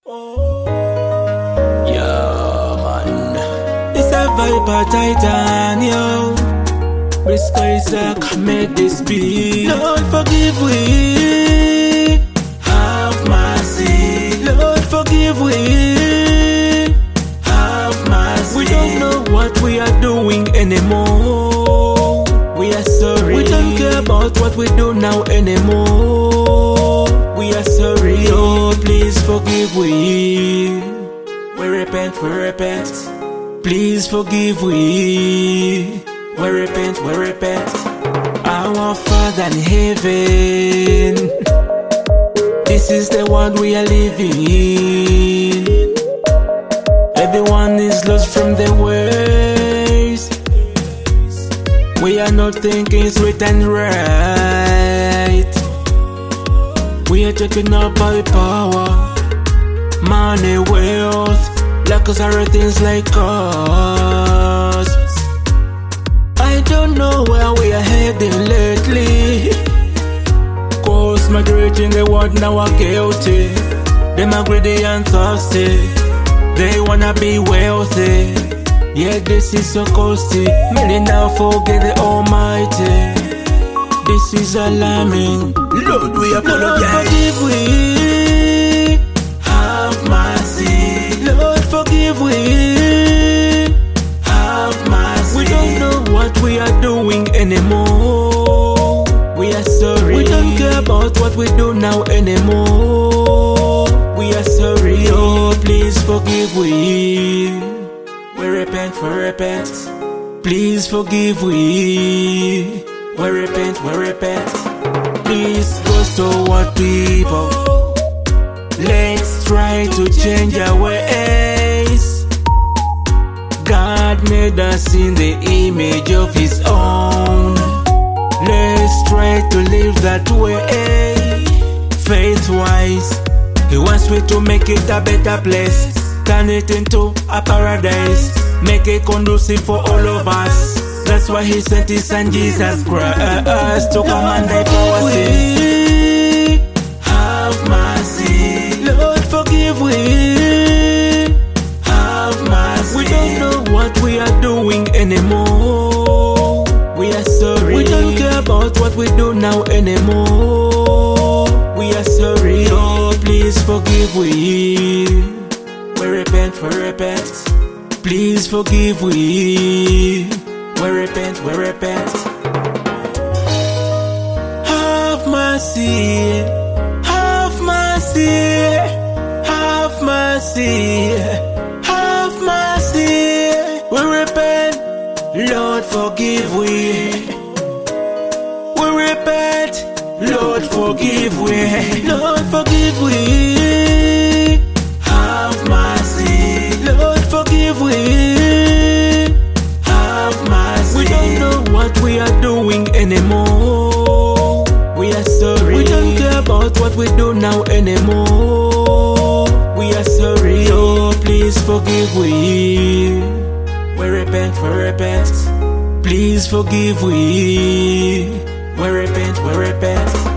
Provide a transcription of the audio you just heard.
Yeah, man. It's a Viper Titan, yo. Risk Isaac made this beat. Lord, forgive we. Have mercy. Lord, forgive we. Have mercy. We don't know what we are doing anymore. We are sorry. We don't care about what we do now anymore. We are sorry. Oh, please forgive we. We repent, we repent. Please forgive we. We repent, we repent. Our Father in heaven, this is the world we are living in. Everyone is lost from their ways. We are not thinking straight and right. We are taken up by power, money, wealth, like us are things like us. I don't know where we are heading lately, cause majority in the world now are guilty. Them are greedy and thirsty, they wanna be wealthy. Yeah, this is so costly. Many now forget the Almighty. This is alarming. Lord, we apologize. Lord, forgive we. Have mercy. Lord, forgive we. Have mercy. We don't know what we are doing anymore. We are sorry. We don't care about what we do now anymore. We are sorry. Oh, please forgive we. We repent, we repent. Please forgive we. We repent, we repent. Please restore our people. Let's try to change our ways. God made us in the image of His own. Let's try to live that way. Faith-wise, He wants me to make it a better place. Turn it into a paradise. Make it conducive for all of us. That's why He sent His Son Jesus Christ to come and die for our sins. Have mercy. Lord, forgive we. Have mercy. We don't know what we are doing anymore. We are sorry. We don't care about what we do now anymore. We are sorry. Oh, please forgive we. We repent, we repent. Please forgive we. We repent, we repent. Have mercy. Have mercy. Have mercy. Have mercy. We repent. Lord, forgive we. We repent. Lord, forgive we. Lord, forgive we. Have mercy. Lord, forgive we. Have mercy. We don't know what we are doing anymore. We are sorry. We don't care about what we do now anymore. We are sorry. Oh, please forgive we. We repent, we repent. Please forgive we. We repent, we repent.